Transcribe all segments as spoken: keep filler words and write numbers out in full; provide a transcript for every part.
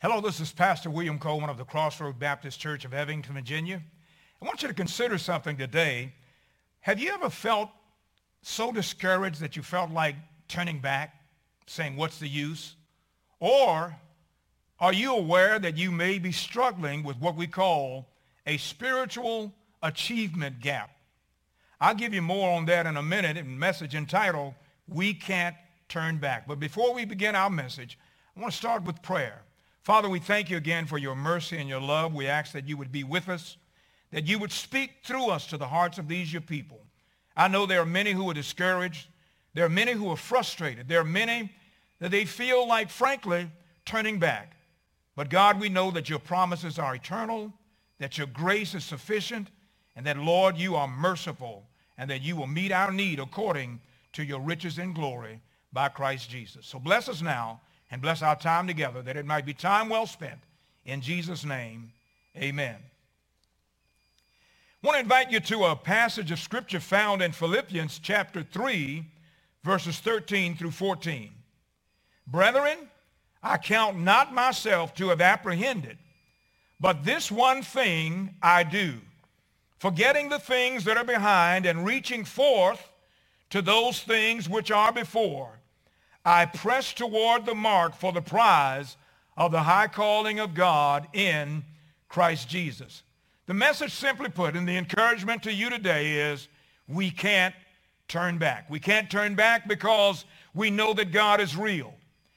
Hello, this is Pastor William Coleman of the Crossroad Baptist Church of Evington, Virginia. I want you to consider something today. Have you ever felt so discouraged that you felt like turning back, saying, what's the use? Or are you aware that you may be struggling with what we call a spiritual achievement gap? I'll give you more on that in a minute in a message entitled, We Can't Turn Back. But before we begin our message, I want to start with prayer. Father, we thank you again for your mercy and your love. We ask that you would be with us, that you would speak through us to the hearts of these your people. I know there are many who are discouraged. There are many who are frustrated. There are many that they feel like, frankly, turning back. But God, we know that your promises are eternal, that your grace is sufficient, and that, Lord, you are merciful, and that you will meet our need according to your riches and glory by Christ Jesus. So bless us now. And bless our time together, that it might be time well spent. In Jesus' name, amen. I want to invite you to a passage of Scripture found in Philippians chapter three, verses thirteen through fourteen. Brethren, I count not myself to have apprehended, but this one thing I do, forgetting the things that are behind and reaching forth to those things which are before, I press toward the mark for the prize of the high calling of God in Christ Jesus. The message, simply put, and the encouragement to you today is we can't turn back. We can't turn back because we know that God is real.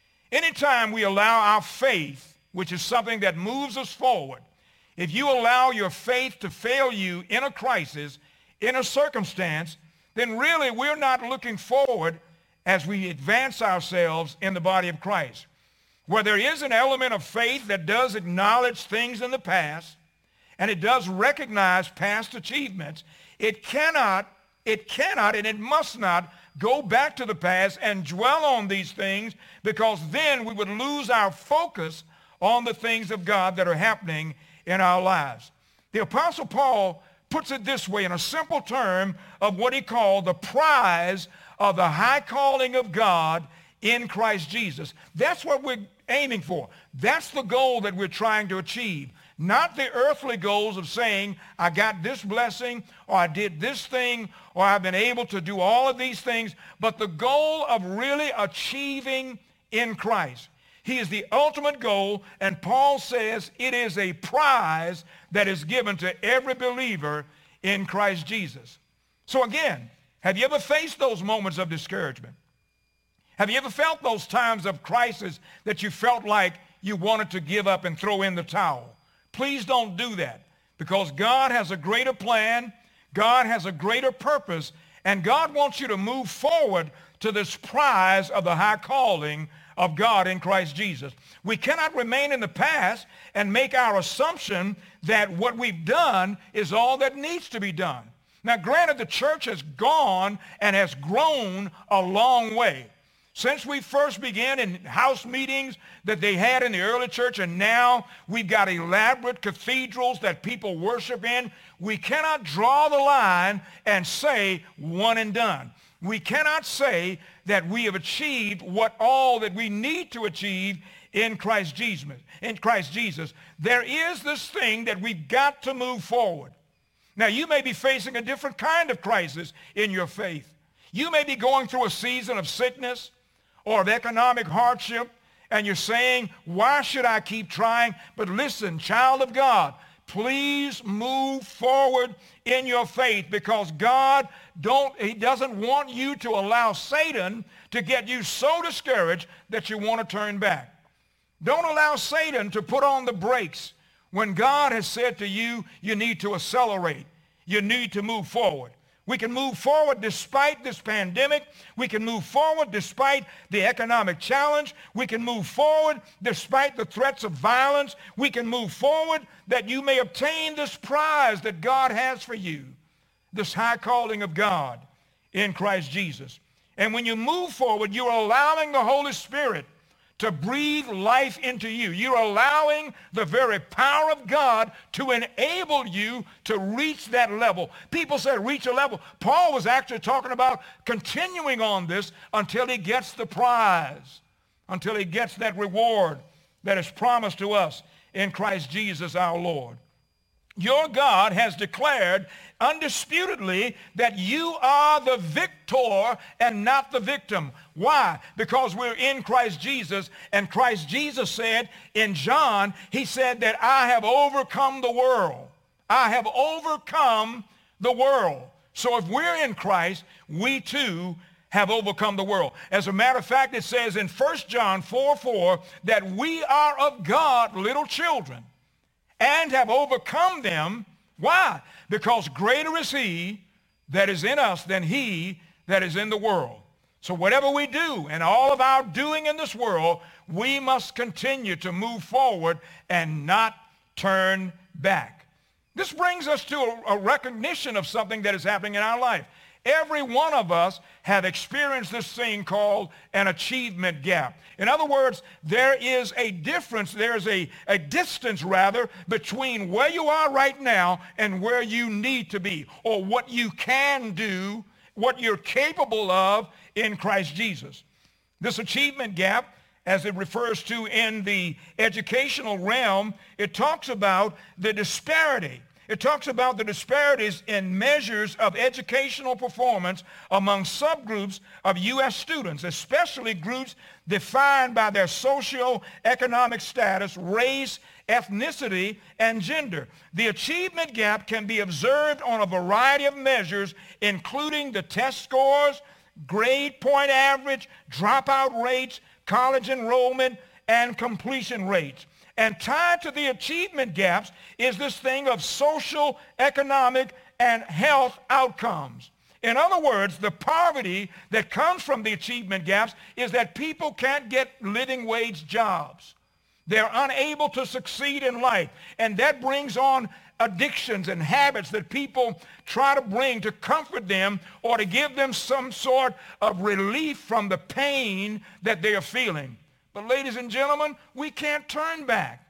Anytime we allow our faith, which is something that moves us forward, if you allow your faith to fail you in a crisis, in a circumstance, then really we're not looking forward as we advance ourselves in the body of Christ. Where there is an element of faith that does acknowledge things in the past, and it does recognize past achievements, it cannot, it cannot, and it must not go back to the past and dwell on these things, because then we would lose our focus on the things of God that are happening in our lives. The Apostle Paul puts it this way in a simple term of what he called the prize of the high calling of God in Christ Jesus. That's what we're aiming for. That's the goal that we're trying to achieve. Not the earthly goals of saying, I got this blessing, or I did this thing, or I've been able to do all of these things, but the goal of really achieving in Christ. He is the ultimate goal, and Paul says it is a prize that is given to every believer in Christ Jesus. So again, have you ever faced those moments of discouragement? Have you ever felt those times of crisis that you felt like you wanted to give up and throw in the towel? Please don't do that, because God has a greater plan, God has a greater purpose, and God wants you to move forward to this prize of the high calling of God in Christ Jesus. We cannot remain in the past and make our assumption that what we've done is all that needs to be done. Now, granted, the church has gone and has grown a long way. Since we first began in house meetings that they had in the early church, and now we've got elaborate cathedrals that people worship in, we cannot draw the line and say one and done. We cannot say that we have achieved what all that we need to achieve in Christ Jesus. In Christ Jesus, there is this thing that we've got to move forward. Now, you may be facing a different kind of crisis in your faith. You may be going through a season of sickness or of economic hardship, and you're saying, why should I keep trying? But listen, child of God, please move forward in your faith, because God don't, he doesn't want you to allow Satan to get you so discouraged that you want to turn back. Don't allow Satan to put on the brakes when God has said to you, you need to accelerate. You need to move forward. We can move forward despite this pandemic. We can move forward despite the economic challenge. We can move forward despite the threats of violence. We can move forward that you may obtain this prize that God has for you, this high calling of God in Christ Jesus. And when you move forward, you're allowing the Holy Spirit to breathe life into you. You're allowing the very power of God to enable you to reach that level. People say reach a level. Paul was actually talking about continuing on this until he gets the prize, until he gets that reward that is promised to us in Christ Jesus our Lord. Your God has declared undisputedly that you are the victor and not the victim. Why? Because we're in Christ Jesus, and Christ Jesus said in John, he said that I have overcome the world. I have overcome the world. So if we're in Christ, we too have overcome the world. As a matter of fact, it says in First John four four that we are of God little children and have overcome them. Why? Because greater is he that is in us than he that is in the world. So whatever we do and all of our doing in this world, we must continue to move forward and not turn back. This brings us to a, a recognition of something that is happening in our life. Every one of us have experienced this thing called an achievement gap. In other words, there is a difference, there's a, a distance rather, between where you are right now and where you need to be, or what you can do, what you're capable of in Christ Jesus. This achievement gap, as it refers to in the educational realm, it talks about the disparity. It talks about the disparities in measures of educational performance among subgroups of U S students, especially groups defined by their socio-economic status, race, ethnicity, and gender. The achievement gap can be observed on a variety of measures, including the test scores, grade point average, dropout rates, college enrollment, and completion rates. And tied to the achievement gaps is this thing of social, economic, and health outcomes. In other words, the poverty that comes from the achievement gaps is that people can't get living wage jobs. They're unable to succeed in life. And that brings on addictions and habits that people try to bring to comfort them or to give them some sort of relief from the pain that they are feeling. But ladies and gentlemen, we can't turn back.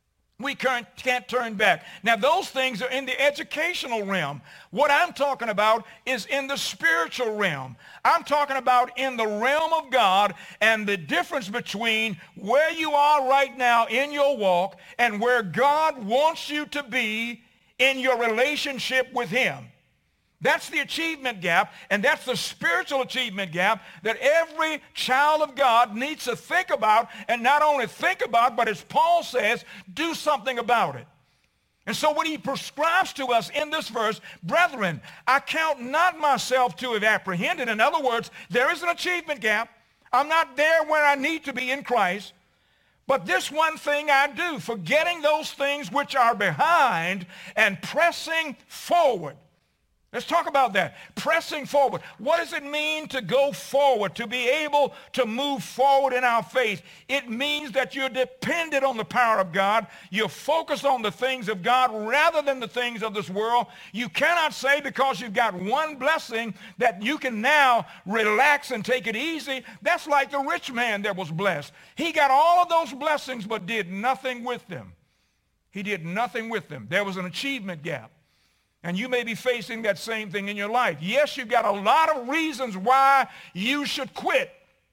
We can't, can't turn back. Now, those things are in the educational realm. What I'm talking about is in the spiritual realm. I'm talking about in the realm of God and the difference between where you are right now in your walk and where God wants you to be in your relationship with him. That's the achievement gap, and that's the spiritual achievement gap that every child of God needs to think about, and not only think about, but as Paul says, do something about it. And so what he prescribes to us in this verse, brethren, I count not myself to have apprehended. In other words, there is an achievement gap. I'm not there where I need to be in Christ. But this one thing I do, forgetting those things which are behind and pressing forward. Let's talk about that. Pressing forward. What does it mean to go forward, to be able to move forward in our faith? It means that you're dependent on the power of God. You're focused on the things of God rather than the things of this world. You cannot say because you've got one blessing that you can now relax and take it easy. That's like the rich man that was blessed. He got all of those blessings but did nothing with them. He did nothing with them. There was an achievement gap. And you may be facing that same thing in your life. Yes, you've got a lot of reasons why you should quit.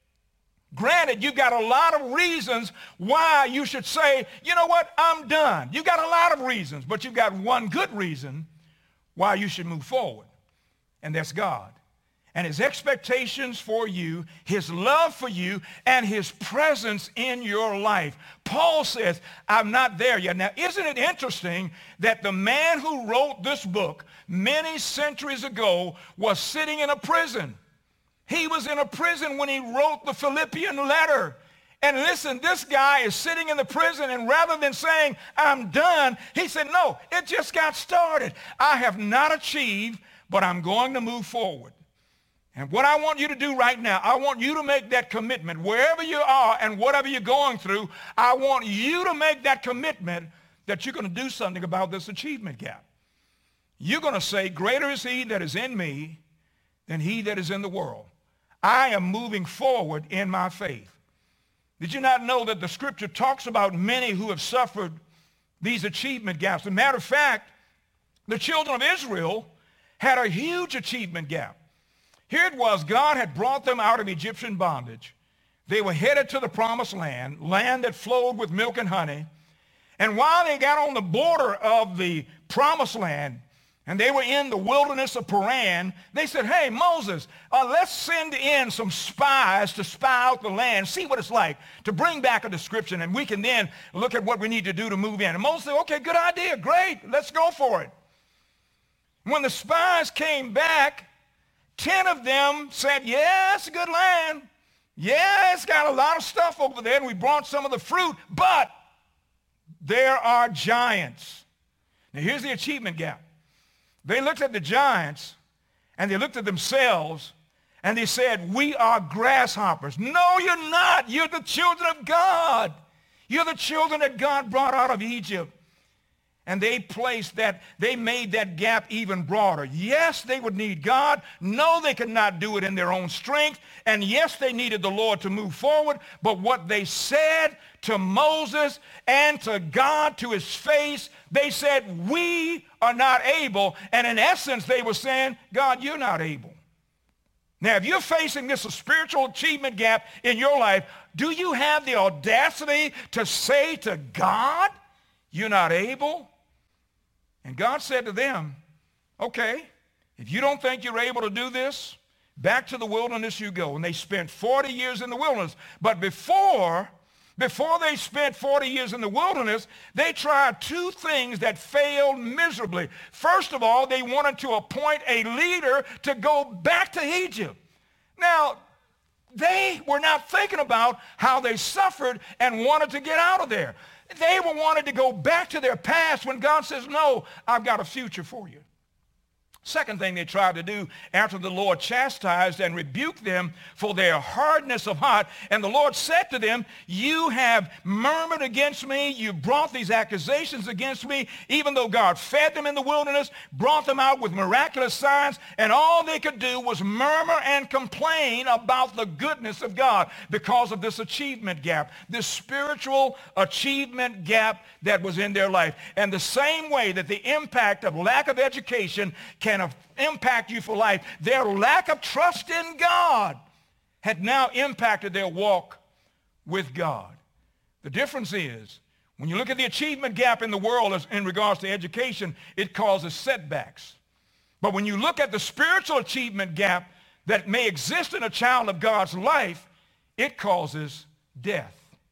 Granted, you've got a lot of reasons why you should say, you know what, I'm done. You've got a lot of reasons, but you've got one good reason why you should move forward, and that's God. And his expectations for you, his love for you, and his presence in your life. Paul says, I'm not there yet. Now, isn't it interesting that the man who wrote this book many centuries ago was sitting in a prison? He was in a prison when he wrote the Philippian letter. And listen, this guy is sitting in the prison, and rather than saying, I'm done, he said, no, it just got started. I have not achieved, but I'm going to move forward. And what I want you to do right now, I want you to make that commitment. Wherever you are and whatever you're going through, I want you to make that commitment that you're going to do something about this achievement gap. You're going to say, greater is he that is in me than he that is in the world. I am moving forward in my faith. Did you not know that the scripture talks about many who have suffered these achievement gaps? As a matter of fact, the children of Israel had a huge achievement gap. Here it was, God had brought them out of Egyptian bondage. They were headed to the promised land, land that flowed with milk and honey. And while they got on the border of the promised land, and they were in the wilderness of Paran, they said, hey, Moses, uh, let's send in some spies to spy out the land, see what it's like, to bring back a description, and we can then look at what we need to do to move in. And Moses said, okay, good idea, great, let's go for it. When the spies came back, ten of them said, yeah, it's a good land. Yeah, it's got a lot of stuff over there, and we brought some of the fruit, but there are giants. Now, here's the achievement gap. They looked at the giants, and they looked at themselves, and they said, we are grasshoppers. No, you're not. You're the children of God. You're the children that God brought out of Egypt. And they placed that, they made that gap even broader. Yes, they would need God. No, they could not do it in their own strength. And yes, they needed the Lord to move forward. But what they said to Moses and to God to his face, they said, we are not able. And in essence, they were saying, God, you're not able. Now, if you're facing this spiritual achievement gap in your life, do you have the audacity to say to God, you're not able? And God said to them, okay, if you don't think you're able to do this, back to the wilderness you go. And they spent forty years in the wilderness. But before, before they spent forty years in the wilderness, they tried two things that failed miserably. First of all, they wanted to appoint a leader to go back to Egypt. Now, they were not thinking about how they suffered and wanted to get out of there. They were wanted to go back to their past when God says, no, I've got a future for you. Second thing they tried to do after the Lord chastised and rebuked them for their hardness of heart. And the Lord said to them, you have murmured against me. You brought these accusations against me, even though God fed them in the wilderness, brought them out with miraculous signs, and all they could do was murmur and complain about the goodness of God because of this achievement gap, this spiritual achievement gap that was in their life. And the same way that the impact of lack of education can impact you for life, their lack of trust in God had now impacted their walk with God. The difference is, when you look at the achievement gap in the world as in regards to education, it causes setbacks. But when you look at the spiritual achievement gap that may exist in a child of God's life, it causes death.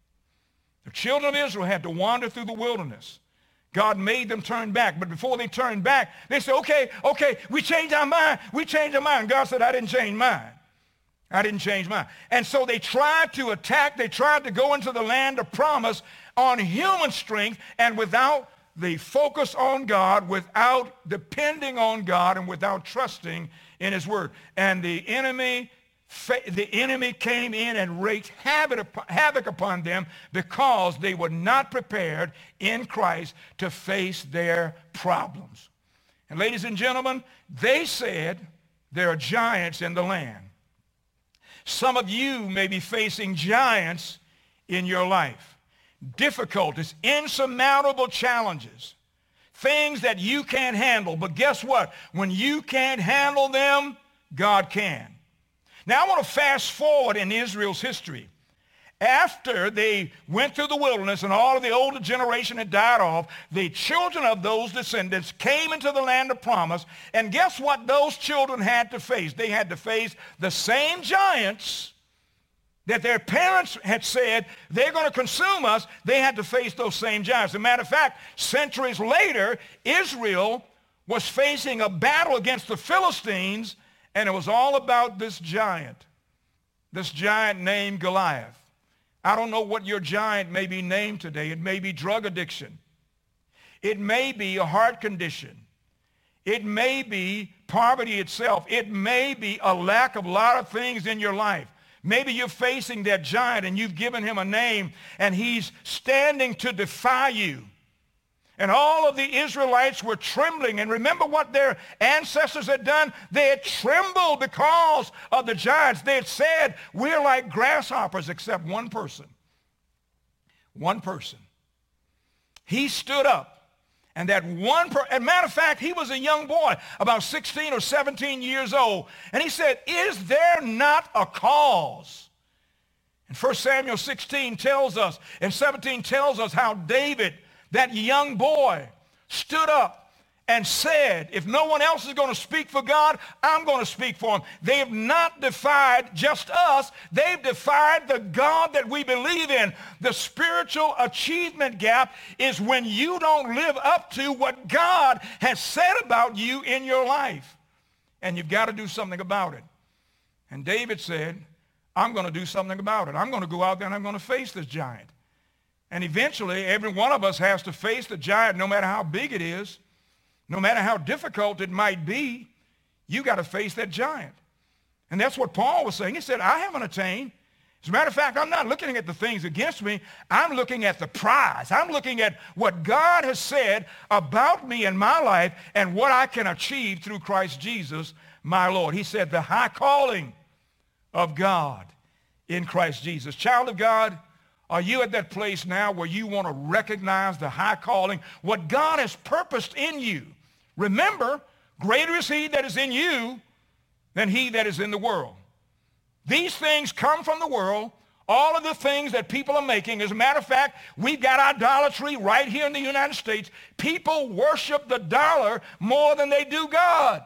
The children of Israel had to wander through the wilderness. God made them turn back. But before they turned back, they said, okay, okay, we changed our mind. We changed our mind. God said, I didn't change mine. I didn't change mine. And so they tried to attack. They tried to go into the land of promise on human strength and without the focus on God, without depending on God, and without trusting in his word. And the enemy The enemy came in and wreaked havoc upon them because they were not prepared in Christ to face their problems. And ladies and gentlemen, they said there are giants in the land. Some of you may be facing giants in your life, difficulties, insurmountable challenges, things that you can't handle. But guess what? When you can't handle them, God can. Now, I want to fast forward in Israel's history. After they went through the wilderness and all of the older generation had died off, the children of those descendants came into the land of promise. And guess what those children had to face? They had to face the same giants that their parents had said, they're going to consume us. They had to face those same giants. As a matter of fact, centuries later, Israel was facing a battle against the Philistines. And it was all about this giant, this giant named Goliath. I don't know what your giant may be named today. It may be drug addiction. It may be a heart condition. It may be poverty itself. It may be a lack of a lot of things in your life. Maybe you're facing that giant and you've given him a name and he's standing to defy you. And all of the Israelites were trembling. And remember what their ancestors had done? They had trembled because of the giants. They had said, we're like grasshoppers, except one person. One person. He stood up. And that one person, as a matter of fact, he was a young boy, about sixteen or seventeen years old. And he said, is there not a cause? And First Samuel sixteen tells us, and seventeen tells us how David, that young boy, stood up and said, if no one else is going to speak for God, I'm going to speak for him. They have not defied just us. They've defied the God that we believe in. The spiritual achievement gap is when you don't live up to what God has said about you in your life. And you've got to do something about it. And David said, I'm going to do something about it. I'm going to go out there and I'm going to face this giant. And eventually, every one of us has to face the giant, no matter how big it is. No matter how difficult it might be, you got to face that giant. And that's what Paul was saying. He said, I haven't attained. As a matter of fact, I'm not looking at the things against me. I'm looking at the prize. I'm looking at what God has said about me and my life and what I can achieve through Christ Jesus, my Lord. He said, the high calling of God in Christ Jesus. Child of God, are you at that place now where you want to recognize the high calling, what God has purposed in you? Remember, greater is he that is in you than he that is in the world. These things come from the world. All of the things that people are making. As a matter of fact, we've got idolatry right here in the United States. People worship the dollar more than they do God.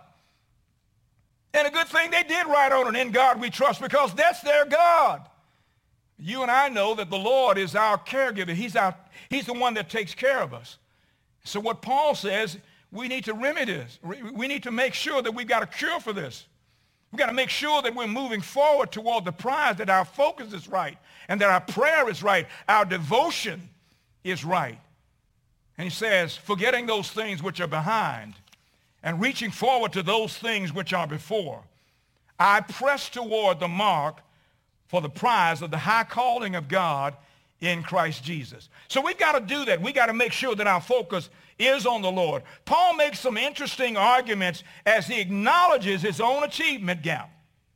And a good thing they did right on it, in God we trust, because that's their God. You and I know that the Lord is our caregiver. He's, our, he's the one that takes care of us. So what Paul says, we need to remedy this. We need to make sure that we've got a cure for this. We've got to make sure that we're moving forward toward the prize, that our focus is right, and that our prayer is right, our devotion is right. And he says, forgetting those things which are behind and reaching forward to those things which are before, I press toward the mark for the prize of the high calling of God in Christ Jesus. So we've got to do that. We've got to make sure that our focus is on the Lord. Paul makes some interesting arguments as he acknowledges his own achievement gap.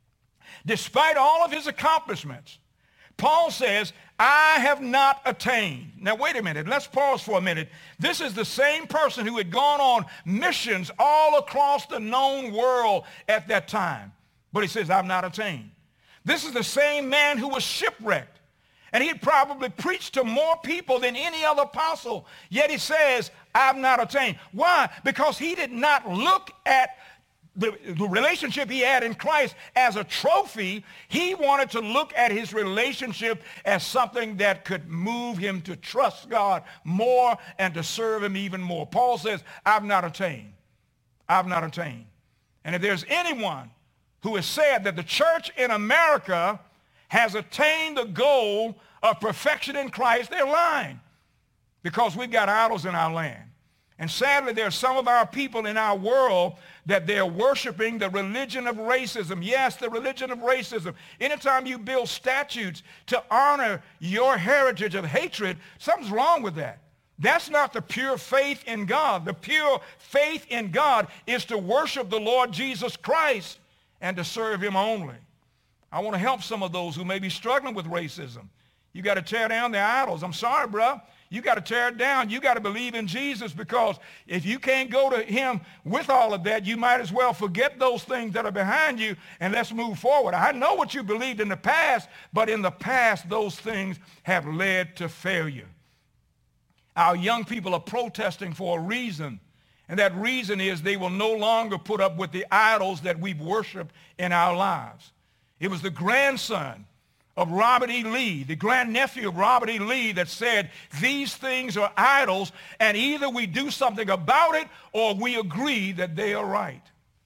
Despite all of his accomplishments, Paul says, I have not attained. Now, wait a minute. Let's pause for a minute. This is the same person who had gone on missions all across the known world at that time. But he says, I've not attained. This is the same man who was shipwrecked. And he had probably preached to more people than any other apostle. Yet he says, I've not attained. Why? Because he did not look at the, the relationship he had in Christ as a trophy. He wanted to look at his relationship as something that could move him to trust God more and to serve him even more. Paul says, I've not attained. I've not attained. And if there's anyone who has said that the church in America has attained the goal of perfection in Christ, they're lying, because we've got idols in our land. And sadly, there are some of our people in our world that they're worshiping the religion of racism. Yes, the religion of racism. Anytime you build statutes to honor your heritage of hatred, something's wrong with that. That's not the pure faith in God. The pure faith in God is to worship the Lord Jesus Christ and to serve him only. I want to help some of those who may be struggling with racism. You got to tear down their idols. I'm sorry, bro. You got to tear it down. You got to believe in Jesus, because if you can't go to him with all of that, you might as well forget those things that are behind you and let's move forward. I know what you believed in the past, but in the past, those things have led to failure. Our young people are protesting for a reason, and that reason is they will no longer put up with the idols that we've worshiped in our lives. It was the grandson of Robert E. Lee, the grandnephew of Robert E. Lee, that said, these things are idols, and either we do something about it or we agree that they are right.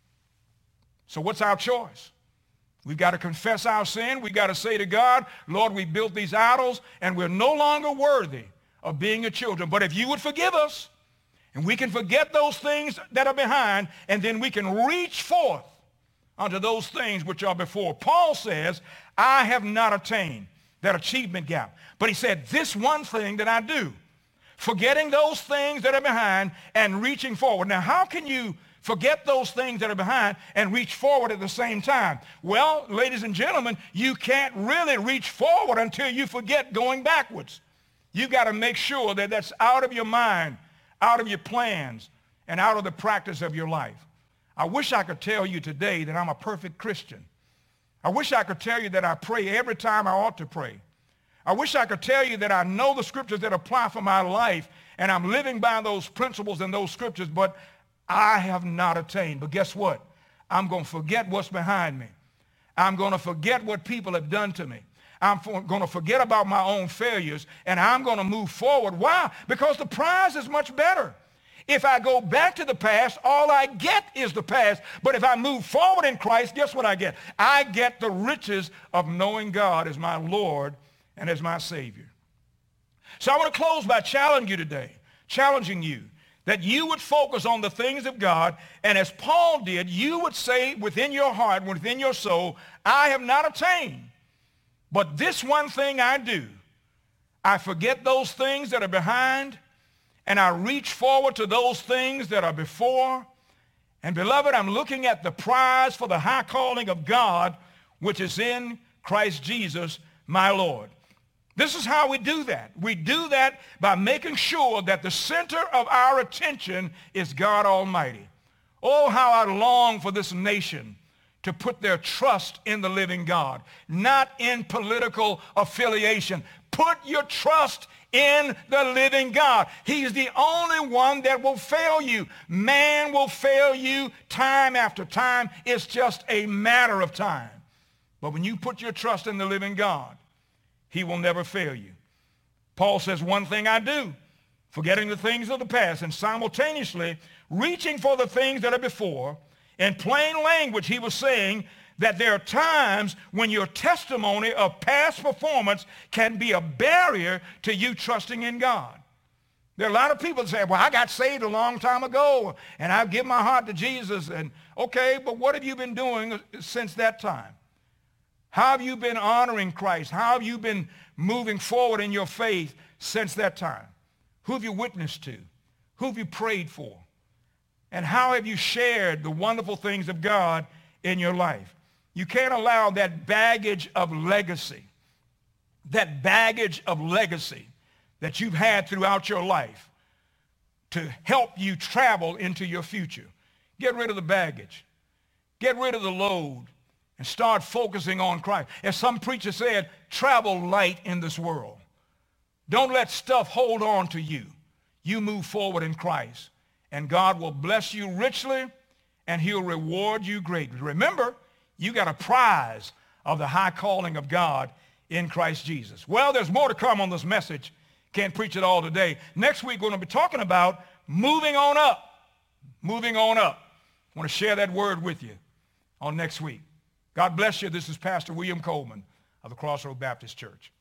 So what's our choice? We've got to confess our sin. We've got to say to God, Lord, we built these idols, and we're no longer worthy of being your children. But if you would forgive us, and we can forget those things that are behind, and then we can reach forth unto those things which are before. Paul says, I have not attained that achievement gap. But he said, this one thing that I do, forgetting those things that are behind and reaching forward. Now, how can you forget those things that are behind and reach forward at the same time? Well, ladies and gentlemen, you can't really reach forward until you forget going backwards. You've got to make sure that that's out of your mind, out of your plans, and out of the practice of your life. I wish I could tell you today that I'm a perfect Christian. I wish I could tell you that I pray every time I ought to pray. I wish I could tell you that I know the scriptures that apply for my life and I'm living by those principles and those scriptures, but I have not attained. But guess what? I'm going to forget what's behind me. I'm going to forget what people have done to me. I'm going to forget about my own failures, and I'm going to move forward. Why? Because the prize is much better. If I go back to the past, all I get is the past. But if I move forward in Christ, guess what I get? I get the riches of knowing God as my Lord and as my Savior. So I want to close by challenging you today, challenging you that you would focus on the things of God, and as Paul did, you would say within your heart, within your soul, I have not attained, but this one thing I do. I forget those things that are behind, and I reach forward to those things that are before. And beloved, I'm looking at the prize for the high calling of God, which is in Christ Jesus, my Lord. This is how we do that. We do that by making sure that the center of our attention is God Almighty. Oh, how I long for this nation to put their trust in the living God, not in political affiliation. Put your trust in the living God. He's the only one that will fail you. Man will fail you time after time. It's just a matter of time. But when you put your trust in the living God, he will never fail you. Paul says, one thing I do, forgetting the things of the past and simultaneously reaching for the things that are before. In plain language, he was saying that there are times when your testimony of past performance can be a barrier to you trusting in God. There are a lot of people that say, well, I got saved a long time ago, and I've given my heart to Jesus. And okay, but what have you been doing since that time? How have you been honoring Christ? How have you been moving forward in your faith since that time? Who have you witnessed to? Who have you prayed for? And how have you shared the wonderful things of God in your life? You can't allow that baggage of legacy, that baggage of legacy that you've had throughout your life to help you travel into your future. Get rid of the baggage. Get rid of the load and start focusing on Christ. As some preacher said, travel light in this world. Don't let stuff hold on to you. You move forward in Christ, and God will bless you richly, and he'll reward you greatly. Remember, you got a prize of the high calling of God in Christ Jesus. Well, there's more to come on this message. Can't preach it all today. Next week, we're going to be talking about moving on up. Moving on up. I want to share that word with you on next week. God bless you. This is Pastor William Coleman of the Crossroad Baptist Church.